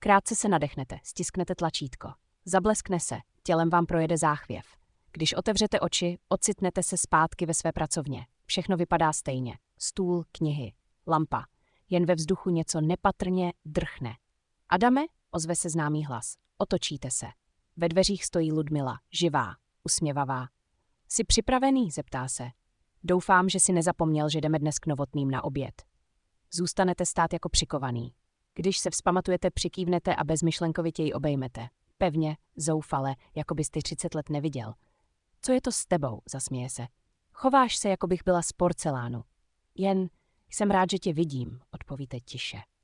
Krátce se nadechnete, stisknete tlačítko. Zableskne se, tělem vám projede záchvěv. Když otevřete oči, ocitnete se zpátky ve své pracovně. Všechno vypadá stejně. Stůl, knihy, lampa. Jen ve vzduchu něco nepatrně drchne. Adame, ozve se známý hlas. Otočíte se. Ve dveřích stojí Ludmila, živá, usměvavá. Jsi připravený? Zeptá se. Doufám, že si nezapomněl, že jdeme dnes k Novotným na oběd. Zůstanete stát jako přikovaný. Když se vzpamatujete, přikývnete a bezmyšlenkovitě ji obejmete. Pevně, zoufale, jako byste 30 let neviděl. Co je to s tebou? Zasměje se. Chováš se, jako bych byla z porcelánu. Jen jsem rád, že tě vidím, odpovíte tiše.